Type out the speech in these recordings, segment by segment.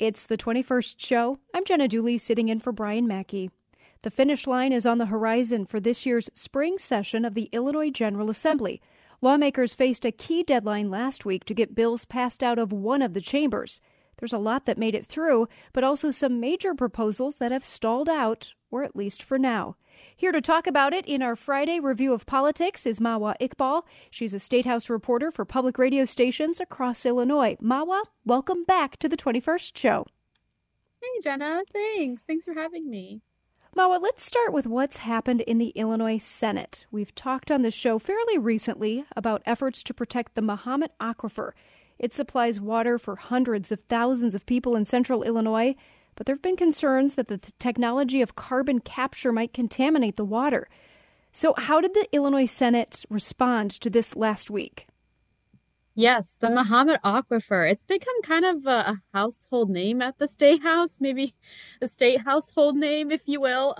It's the 21st show. I'm Jenna Dooley sitting in for Brian Mackey. The finish line is on the horizon for this year's spring session of the Illinois General Assembly. Lawmakers faced a key deadline last week to get bills passed out of one of the chambers. There's a lot that made it through, but also some major proposals that have stalled out, or at least for now. Here to talk about it in our Friday review of politics is Mawa Iqbal. She's a State House reporter for public radio stations across Illinois. Mawa, welcome back to the 21st show. Hey, Jenna. Thanks. Thanks for having me. Mawa, let's start with what's happened in the Illinois Senate. We've talked on the show fairly recently about efforts to protect the Mahomet Aquifer. It supplies water for hundreds of thousands of people in central Illinois, but there have been concerns that the technology of carbon capture might contaminate the water. So how did the Illinois Senate respond to this last week? Yes, the Mahomet Aquifer. It's become kind of a household name at the State House, maybe a state household name, if you will.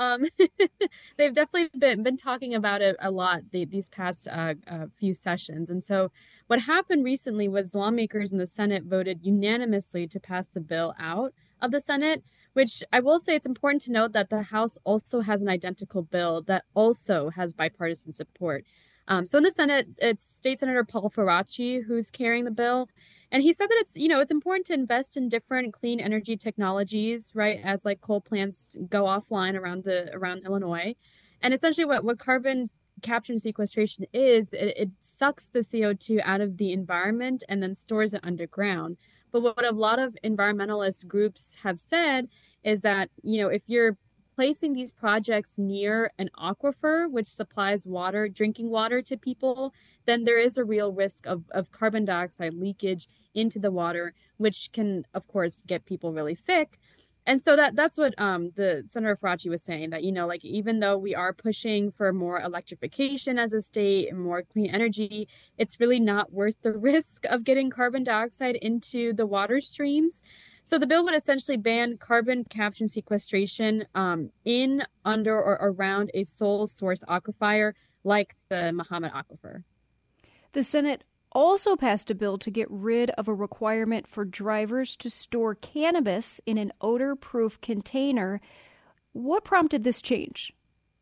They've definitely been talking about it a lot these past few sessions. And so what happened recently was lawmakers in the Senate voted unanimously to pass the bill out of the Senate, which I will say it's important to note that the House also has an identical bill that also has bipartisan support. So in the Senate, it's State Senator Paul Faraci who's carrying the bill. And he said that it's important to invest in different clean energy technologies, right, as like coal plants go offline around Illinois. And essentially what carbon capture and sequestration is, it sucks the CO2 out of the environment and then stores it underground. But what a lot of environmentalist groups have said is that, if you're placing these projects near an aquifer, which supplies water, drinking water to people, then there is a real risk of carbon dioxide leakage into the water, which can, of course, get people really sick. And so that's what the Senator Faraci was saying, that, even though we are pushing for more electrification as a state and more clean energy, it's really not worth the risk of getting carbon dioxide into the water streams. So the bill would essentially ban carbon capture and sequestration in, under, or around a sole source aquifer like the Mahomet Aquifer. The Senate also passed a bill to get rid of a requirement for drivers to store cannabis in an odor-proof container. What prompted this change?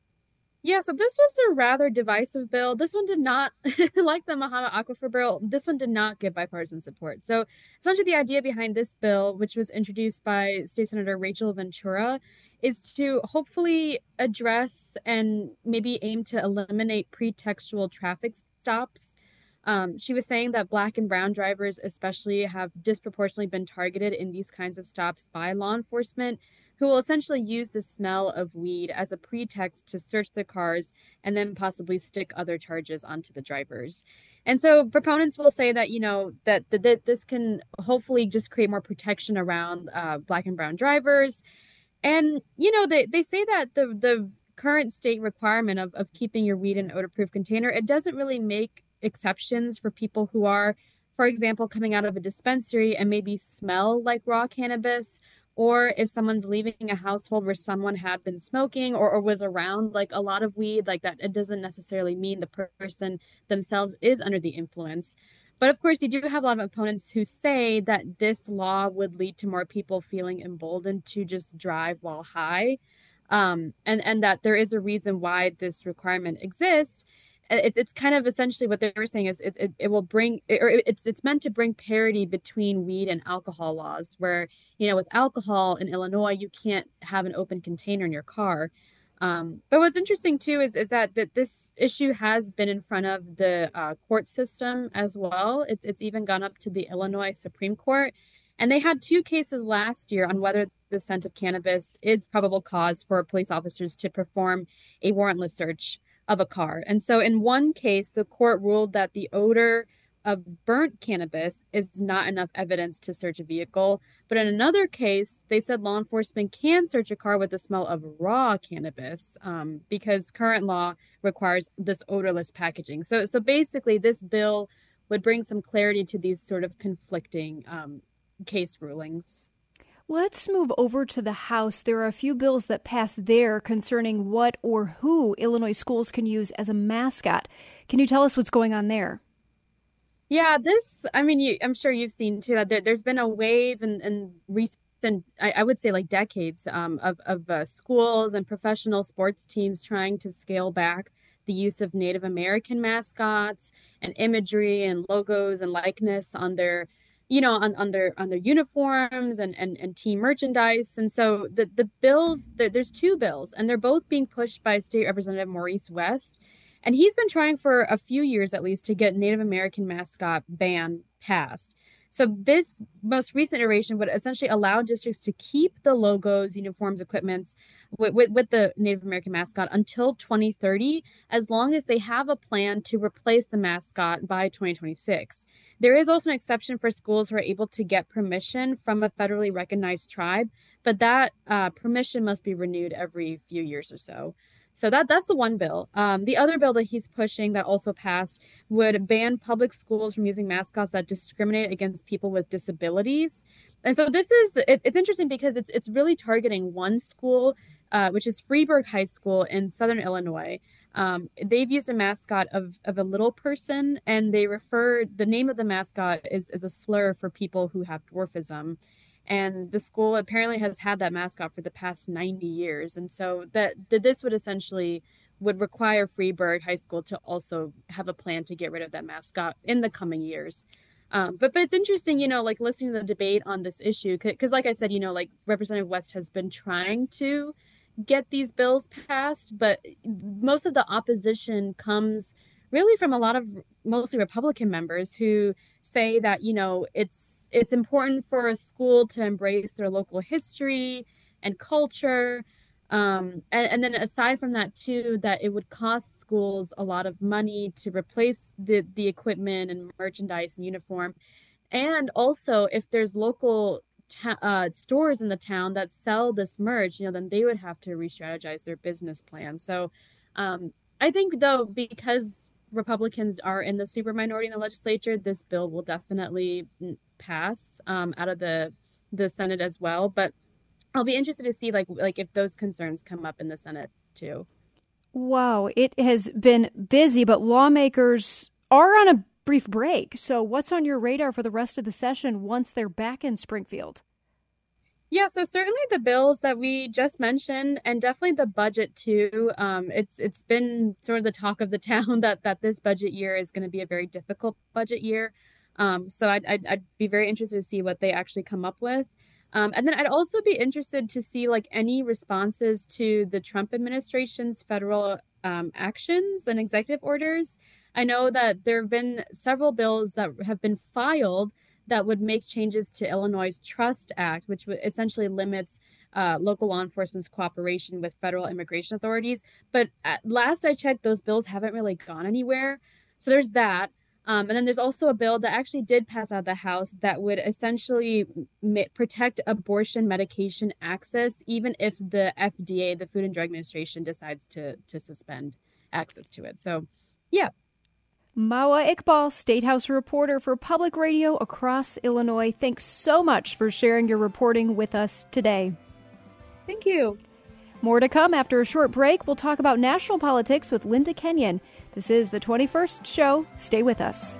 Yeah, so this was a rather divisive bill. This one did not, like the Mahomet Aquifer bill, this one did not get bipartisan support. So essentially the idea behind this bill, which was introduced by State Senator Rachel Ventura, is to hopefully address and maybe aim to eliminate pretextual traffic stops. She was saying that Black and brown drivers especially have disproportionately been targeted in these kinds of stops by law enforcement, who will essentially use the smell of weed as a pretext to search their cars and then possibly stick other charges onto the drivers. And so proponents will say that, that this can hopefully just create more protection around Black and brown drivers. And, they say that the current state requirement of keeping your weed in an odor-proof container, it doesn't really make exceptions for people who are, for example, coming out of a dispensary and maybe smell like raw cannabis, or if someone's leaving a household where someone had been smoking or was around like a lot of weed, like that, it doesn't necessarily mean the person themselves is under the influence. But of course, you do have a lot of opponents who say that this law would lead to more people feeling emboldened to just drive while high, and that there is a reason why this requirement exists. It's kind of essentially what they were saying is it will bring, or it's meant to bring parity between weed and alcohol laws, where, with alcohol in Illinois, you can't have an open container in your car. But what's interesting too is that this issue has been in front of the court system as well. It's even gone up to the Illinois Supreme Court, and they had two cases last year on whether the scent of cannabis is probable cause for police officers to perform a warrantless search of a car. And so in one case, the court ruled that the odor of burnt cannabis is not enough evidence to search a vehicle. But in another case, they said law enforcement can search a car with the smell of raw cannabis because current law requires this odorless packaging. So basically, this bill would bring some clarity to these sort of conflicting case rulings. Let's move over to the House. There are a few bills that passed there concerning what or who Illinois schools can use as a mascot. Can you tell us what's going on there? Yeah, I'm sure you've seen too that there's been a wave in recent and I would say like decades of schools and professional sports teams trying to scale back the use of Native American mascots and imagery and logos and likeness on their, on their uniforms and team merchandise. And so the bills, there's two bills, and they're both being pushed by State Representative Maurice West. And he's been trying for a few years at least to get Native American mascot ban passed. So this most recent iteration would essentially allow districts to keep the logos, uniforms, equipments with the Native American mascot until 2030, as long as they have a plan to replace the mascot by 2026. There is also an exception for schools who are able to get permission from a federally recognized tribe, but that permission must be renewed every few years or so. So that's the one bill. The other bill that he's pushing that also passed would ban public schools from using mascots that discriminate against people with disabilities. And so it's interesting because it's really targeting one school, which is Freeburg High School in Southern Illinois. They've used a mascot of a little person, and the name of the mascot is a slur for people who have dwarfism. And the school apparently has had that mascot for the past 90 years. And so this would require Freeburg High School to also have a plan to get rid of that mascot in the coming years. But it's interesting, like listening to the debate on this issue, because like I said, like Representative West has been trying to get these bills passed, but most of the opposition comes really from a lot of mostly Republican members who say that, it's important for a school to embrace their local history and culture. And then aside from that, too, that it would cost schools a lot of money to replace the equipment and merchandise and uniform. And also, if there's local stores in the town that sell this merch, then they would have to re-strategize their business plan. So I think, though, because Republicans are in the super minority in the legislature, this bill will definitely pass out of the Senate as well. But I'll be interested to see like if those concerns come up in the Senate too. Wow, it has been busy, but lawmakers are on a brief break. So what's on your radar for the rest of the session once they're back in Springfield? Yeah, so certainly the bills that we just mentioned, and definitely the budget too. It's been sort of the talk of the town that this budget year is going to be a very difficult budget year. So I'd be very interested to see what they actually come up with. And then I'd also be interested to see like any responses to the Trump administration's federal actions and executive orders. I know that there have been several bills that have been filed that would make changes to Illinois' Trust Act, which essentially limits local law enforcement's cooperation with federal immigration authorities. But at last I checked, those bills haven't really gone anywhere. So there's that. And then there's also a bill that actually did pass out of the House that would essentially protect abortion medication access, even if the FDA, the Food and Drug Administration, decides to suspend access to it. So, yeah. Mawa Iqbal, State House reporter for Public Radio across Illinois. Thanks so much for sharing your reporting with us today. Thank you. More to come after a short break. We'll talk about national politics with Linda Kenyon. This is the 21st Show. Stay with us.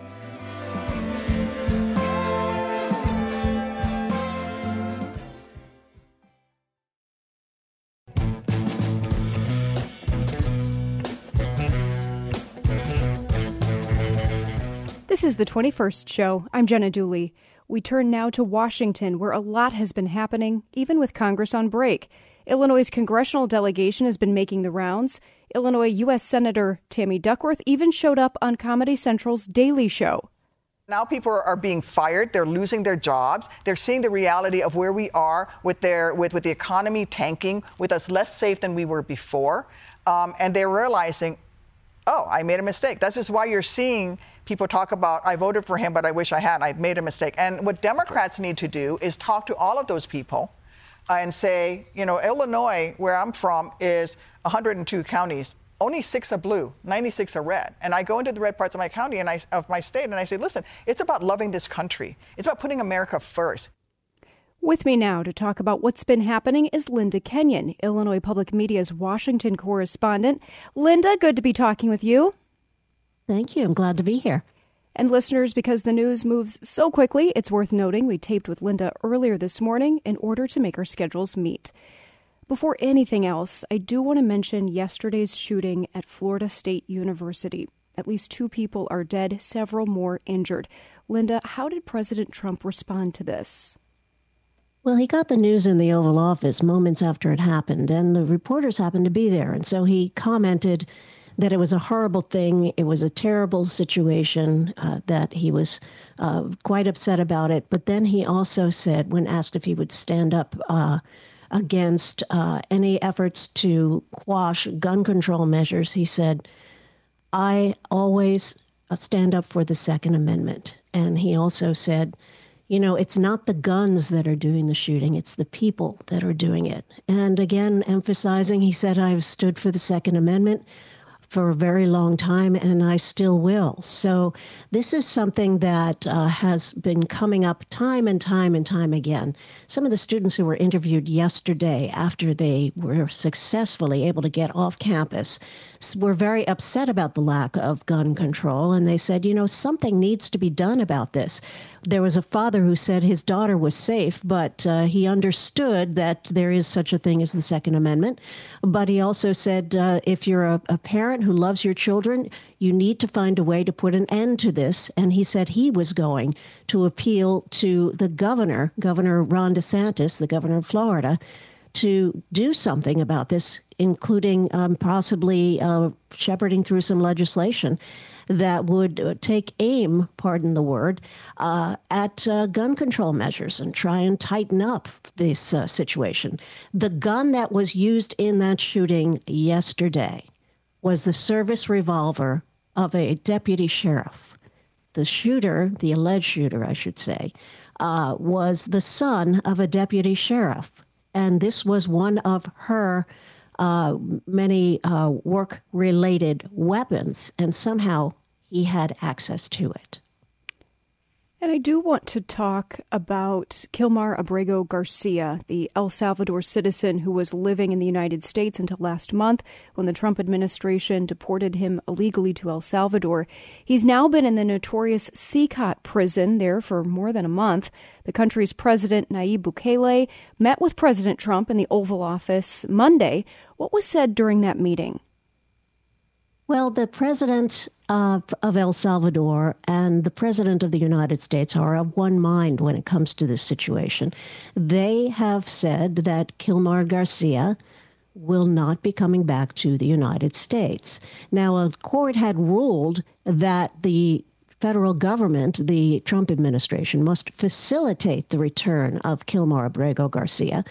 This is the 21st Show. I'm Jenna Dooley. We turn now to Washington, where a lot has been happening, even with Congress on break. Illinois' congressional delegation has been making the rounds. Illinois U.S. Senator Tammy Duckworth even showed up on Comedy Central's Daily Show. Now people are being fired. They're losing their jobs. They're seeing the reality of where we are with the economy tanking, with us less safe than we were before. And they're realizing, oh, I made a mistake. That's just why you're seeing people talk about, I voted for him, but I wish I hadn't. I made a mistake. And what Democrats need to do is talk to all of those people and say, Illinois, where I'm from, is 102 counties. Only 6 are blue, 96 are red. And I go into the red parts of my county and of my state, and I say, listen, it's about loving this country. It's about putting America first. With me now to talk about what's been happening is Linda Kenyon, Illinois Public Media's Washington correspondent. Linda, good to be talking with you. Thank you. I'm glad to be here. And listeners, because the news moves so quickly, it's worth noting we taped with Linda earlier this morning in order to make our schedules meet. Before anything else, I do want to mention yesterday's shooting at Florida State University. At least 2 people are dead, several more injured. Linda, how did President Trump respond to this? Well, he got the news in the Oval Office moments after it happened, and the reporters happened to be there. And so he commented that it was a horrible thing. It was a terrible situation, that he was quite upset about it. But then he also said, when asked if he would stand up against any efforts to quash gun control measures, he said, I always stand up for the Second Amendment. And he also said, you know, it's not the guns that are doing the shooting, it's the people that are doing it. And again, emphasizing, he said, I've stood for the Second Amendment for a very long time, and I still will. So this is something that has been coming up time and time and time again. Some of the students who were interviewed yesterday after they were successfully able to get off campus were very upset about the lack of gun control, and they said, you know, something needs to be done about this. There was a father who said his daughter was safe, but he understood that there is such a thing as the Second Amendment. But he also said, if you're a parent who loves your children, you need to find a way to put an end to this. And he said he was going to appeal to the governor, Governor Ron DeSantis, the governor of Florida, to do something about this, including possibly shepherding through some legislation that would take aim, pardon the word, at gun control measures and try and tighten up this situation. The gun that was used in that shooting yesterday was the service revolver of a deputy sheriff. The shooter, the alleged shooter, I should say, was the son of a deputy sheriff. And this was one of her many work-related weapons, and somehow he had access to it. And I do want to talk about Kilmar Abrego Garcia, the El Salvador citizen who was living in the United States until last month when the Trump administration deported him illegally to El Salvador. He's now been in the notorious CICOT prison there for more than a month. The country's president, Nayib Bukele, met with President Trump in the Oval Office Monday. What was said during that meeting? Well, the president of El Salvador and the president of the United States are of one mind when it comes to this situation. They have said that Kilmar Garcia will not be coming back to the United States. Now, a court had ruled that the federal government, the Trump administration, must facilitate the return of Kilmar Abrego Garcia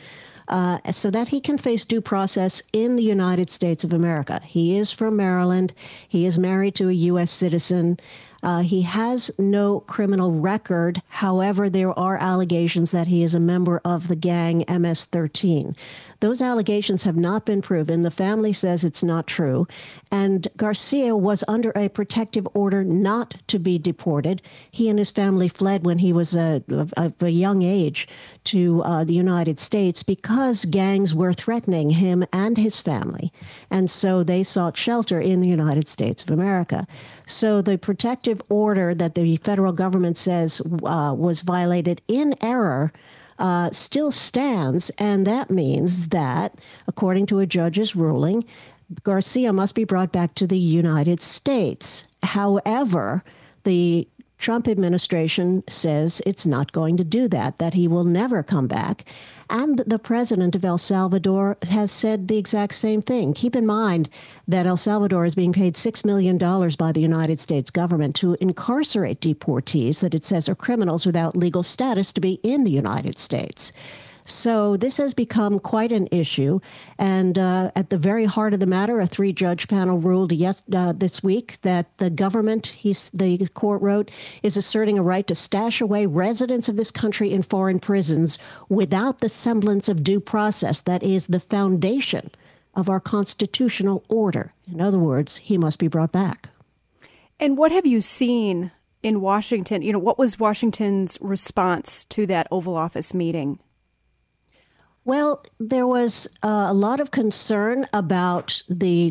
so that he can face due process in the United States of America. He is from Maryland. He is married to a U.S. citizen. He has no criminal record. However, there are allegations that he is a member of the gang MS-13. Those allegations have not been proven. The family says it's not true. And Garcia was under a protective order not to be deported. He and his family fled when he was of a young age to the United States because gangs were threatening him and his family. And so they sought shelter in the United States of America. So the protective order that the federal government says was violated in error still stands, and that means that, according to a judge's ruling, Garcia must be brought back to the United States. However, the Trump administration says it's not going to do that, that he will never come back. And the president of El Salvador has said the exact same thing. Keep in mind that El Salvador is being paid $6 million by the United States government to incarcerate deportees that it says are criminals without legal status to be in the United States. So this has become quite an issue. And at the very heart of the matter, a 3-judge panel ruled this week that the government, the court wrote, is asserting a right to stash away residents of this country in foreign prisons without the semblance of due process that is the foundation of our constitutional order. In other words, he must be brought back. And what have you seen in Washington? You know, what was Washington's response to that Oval Office meeting? Well, there was a lot of concern about the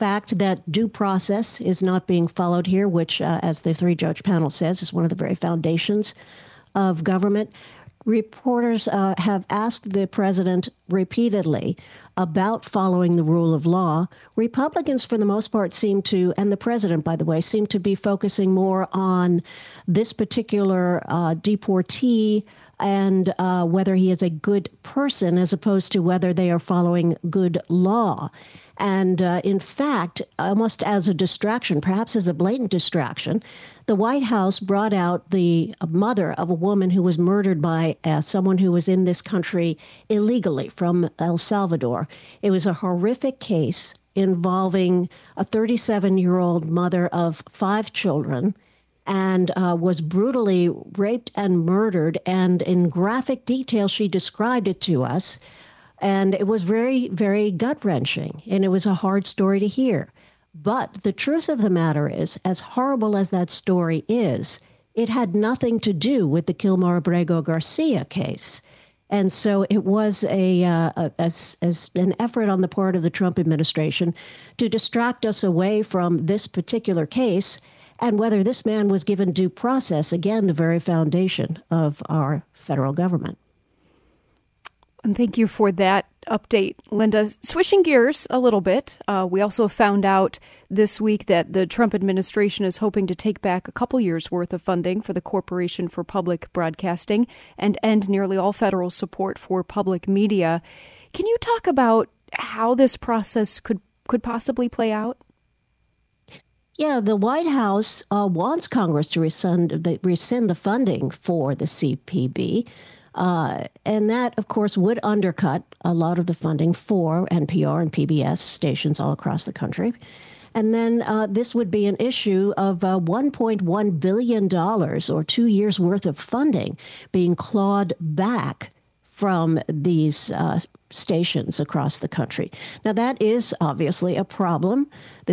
fact that due process is not being followed here, which, as the three-judge panel says, is one of the very foundations of government. Reporters have asked the president repeatedly about following the rule of law. Republicans, for the most part, seem to, and the president, by the way, seem to be focusing more on this particular deportee and whether he is a good person as opposed to whether they are following good law. And in fact, almost as a distraction, perhaps as a blatant distraction, the White House brought out the mother of a woman who was murdered by someone who was in this country illegally from El Salvador. It was a horrific case involving a 37-year-old mother of 5 children and was brutally raped and murdered. And in graphic detail, she described it to us. And it was very, very gut-wrenching, and it was a hard story to hear. But the truth of the matter is, as horrible as that story is, it had nothing to do with the Kilmar Abrego Garcia case. And so it was an effort on the part of the Trump administration to distract us away from this particular case and whether this man was given due process, again, the very foundation of our federal government. And thank you for that update, Linda. Switching gears a little bit, we also found out this week that the Trump administration is hoping to take back a couple years' worth of funding for the Corporation for Public Broadcasting and end nearly all federal support for public media. Can you talk about how this process could possibly play out? Yeah, the White House wants Congress to rescind the funding for the CPB. And that, of course, would undercut a lot of the funding for NPR and PBS stations all across the country. And then this would be an issue of $1.1 billion or 2 years' worth of funding being clawed back from these stations across the country. Now, that is obviously a problem. The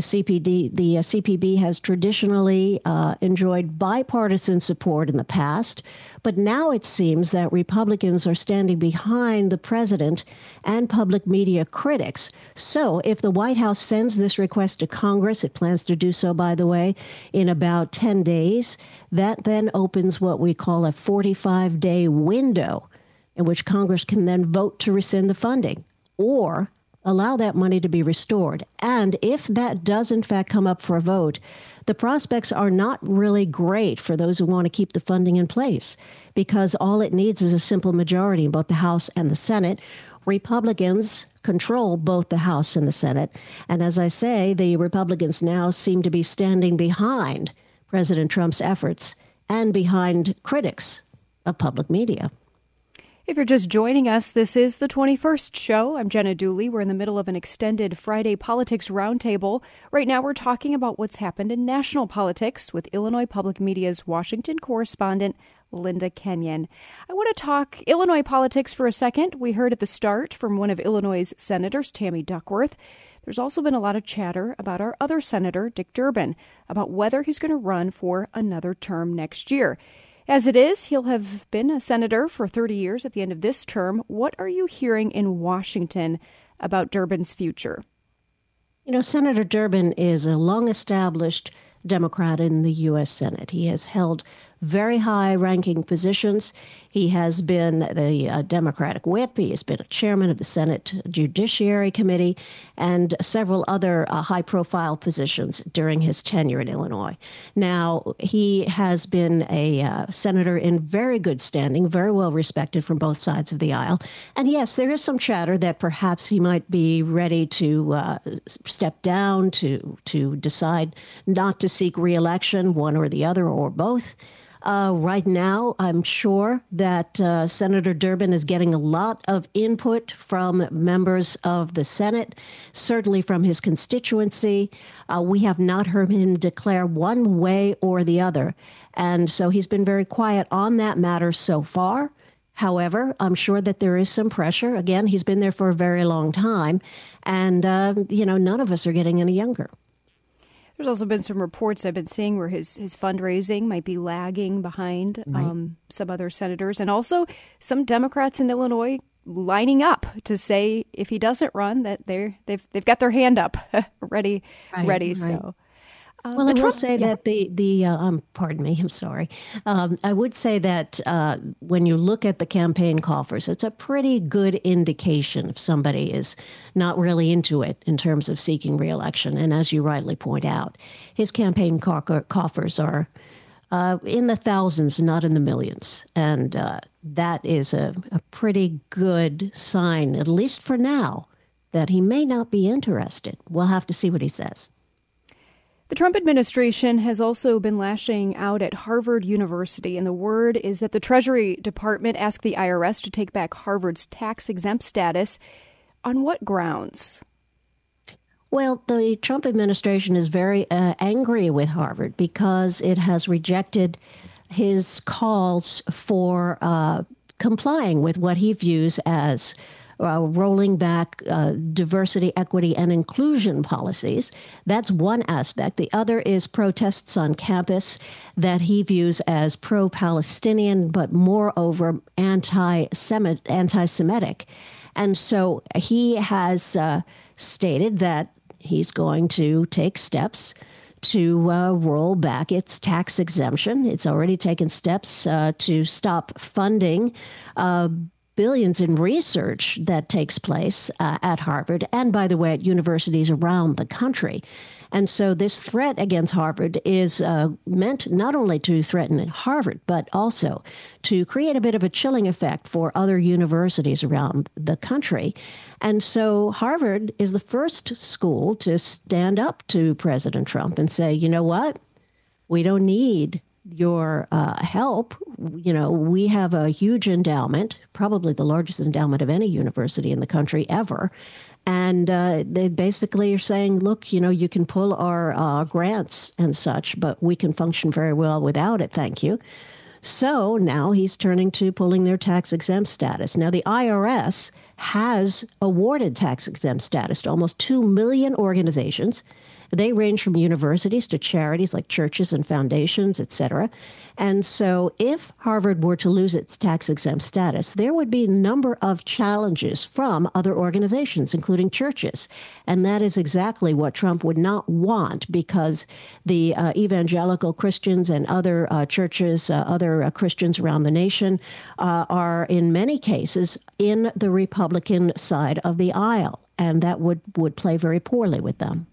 CPB has traditionally enjoyed bipartisan support in the past, but now it seems that Republicans are standing behind the president and public media critics. So if the White House sends this request to Congress, it plans to do so, by the way, in about 10 days, that then opens what we call a 45-day window in which Congress can then vote to rescind the funding or allow that money to be restored. And if that does, in fact, come up for a vote, the prospects are not really great for those who want to keep the funding in place, because all it needs is a simple majority in both the House and the Senate. Republicans control both the House and the Senate. And as I say, the Republicans now seem to be standing behind President Trump's efforts and behind critics of public media. If you're just joining us, this is the 21st show. I'm Jenna Dooley. We're in the middle of an extended Friday Politics Roundtable. Right now, we're talking about what's happened in national politics with Illinois Public Media's Washington correspondent, Linda Kenyon. I want to talk Illinois politics for a second. We heard at the start from one of Illinois' senators, Tammy Duckworth. There's also been a lot of chatter about our other senator, Dick Durbin, about whether he's going to run for another term next year. As it is, he'll have been a senator for 30 years at the end of this term. What are you hearing in Washington about Durbin's future? You know, Senator Durbin is a long-established Democrat in the U.S. Senate. He has held very high-ranking positions. He has been the Democratic whip. He has been a chairman of the Senate Judiciary Committee and several other high-profile positions during his tenure in Illinois. Now, he has been a senator in very good standing, very well respected from both sides of the aisle. And yes, there is some chatter that perhaps he might be ready to step down, to decide not to seek re-election, one or the other or both. Right now, I'm sure that Senator Durbin is getting a lot of input from members of the Senate, certainly from his constituency. We have not heard him declare one way or the other. And so he's been very quiet on that matter so far. However, I'm sure that there is some pressure. Again, he's been there for a very long time. And, none of us are getting any younger. There's also been some reports I've been seeing where his fundraising might be lagging behind some other senators. And also some Democrats in Illinois lining up to say if he doesn't run, that they've got their hand up, ready. Right. So. Well, I will say that pardon me, I'm sorry. I would say that when you look at the campaign coffers, it's a pretty good indication if somebody is not really into it in terms of seeking reelection. And as you rightly point out, his campaign coffers are in the thousands, not in the millions. And that is a pretty good sign, at least for now, that he may not be interested. We'll have to see what he says. The Trump administration has also been lashing out at Harvard University, and the word is that the Treasury Department asked the IRS to take back Harvard's tax-exempt status. On what grounds? Well, the Trump administration is very angry with Harvard because it has rejected his calls for complying with what he views as rolling back diversity, equity, and inclusion policies. That's one aspect. The other is protests on campus that he views as pro-Palestinian, but moreover anti-Semitic. And so he has stated that he's going to take steps to roll back its tax exemption. It's already taken steps to stop funding billions in research that takes place at Harvard and, by the way, at universities around the country. And so this threat against Harvard is meant not only to threaten Harvard, but also to create a bit of a chilling effect for other universities around the country. And so Harvard is the first school to stand up to President Trump and say, you know what? We don't need your help. You know, we have a huge endowment, probably the largest endowment of any university in the country ever. And they basically are saying, look, you know, you can pull our grants and such, but we can function very well without it. Thank you. So now he's turning to pulling their tax-exempt status. Now, the IRS has awarded tax-exempt status to almost 2 million organizations. They range from universities to charities like churches and foundations, et cetera. And so if Harvard were to lose its tax-exempt status, there would be a number of challenges from other organizations, including churches. And that is exactly what Trump would not want, because the evangelical Christians and other churches, other Christians around the nation are in many cases in the Republican side of the aisle. And that would play very poorly with them.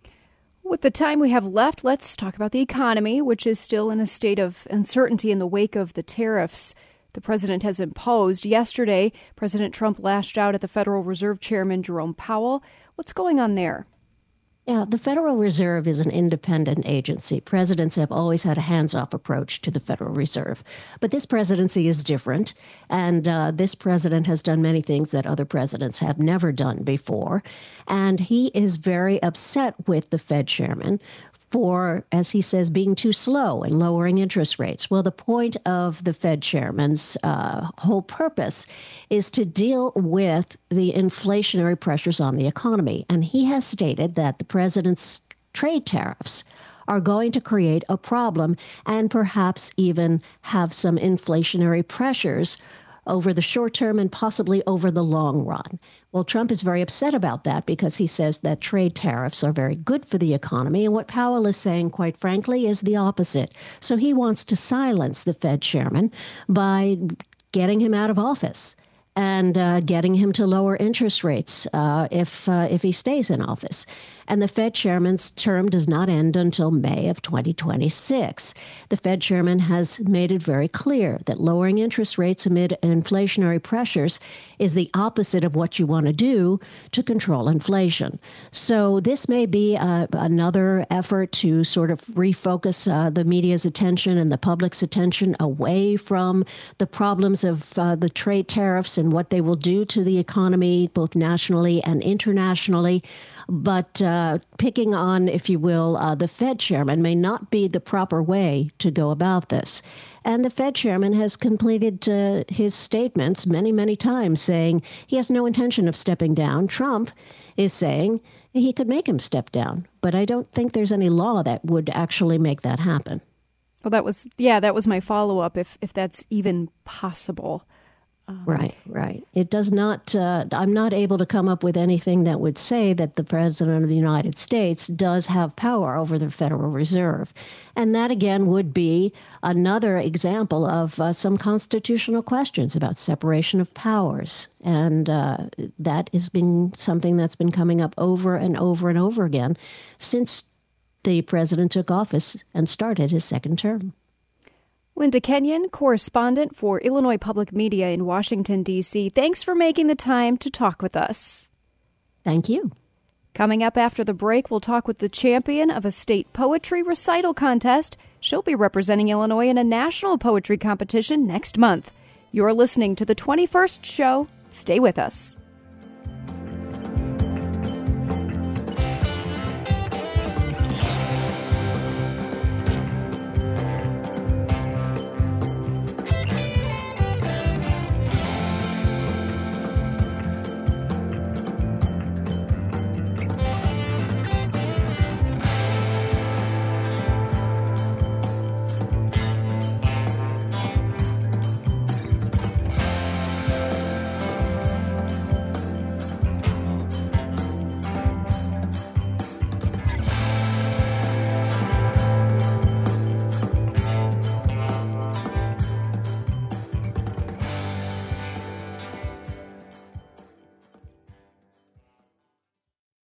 With the time we have left, let's talk about the economy, which is still in a state of uncertainty in the wake of the tariffs the president has imposed. Yesterday, President Trump lashed out at the Federal Reserve Chairman Jerome Powell. What's going on there? Yeah, the Federal Reserve is an independent agency. Presidents have always had a hands-off approach to the Federal Reserve. But this presidency is different, and this president has done many things that other presidents have never done before. And he is very upset with the Fed chairman for, as he says, being too slow in lowering interest rates. Well, the point of the Fed chairman's whole purpose is to deal with the inflationary pressures on the economy. And he has stated that the president's trade tariffs are going to create a problem and perhaps even have some inflationary pressures over the short term and possibly over the long run. Well, Trump is very upset about that because he says that trade tariffs are very good for the economy. And what Powell is saying, quite frankly, is the opposite. So he wants to silence the Fed chairman by getting him out of office and getting him to lower interest rates if he stays in office. And the Fed chairman's term does not end until May of 2026. The Fed chairman has made it very clear that lowering interest rates amid inflationary pressures is the opposite of what you want to do to control inflation. So this may be another effort to sort of refocus the media's attention and the public's attention away from the problems of the trade tariffs and what they will do to the economy, both nationally and internationally. But picking on, if you will, the Fed chairman may not be the proper way to go about this. And the Fed chairman has completed his statements many, many times saying he has no intention of stepping down. Trump is saying he could make him step down. But I don't think there's any law that would actually make that happen. Well, that was my follow-up, if that's even possible. Right. It does not, I'm not able to come up with anything that would say that the President of the United States does have power over the Federal Reserve. And that, again, would be another example of some constitutional questions about separation of powers. And that has been something that's been coming up over and over and over again since the president took office and started his second term. Linda Kenyon, correspondent for Illinois Public Media in Washington, D.C., thanks for making the time to talk with us. Thank you. Coming up after the break, we'll talk with the champion of a state poetry recital contest. She'll be representing Illinois in a national poetry competition next month. You're listening to The 21st Show. Stay with us.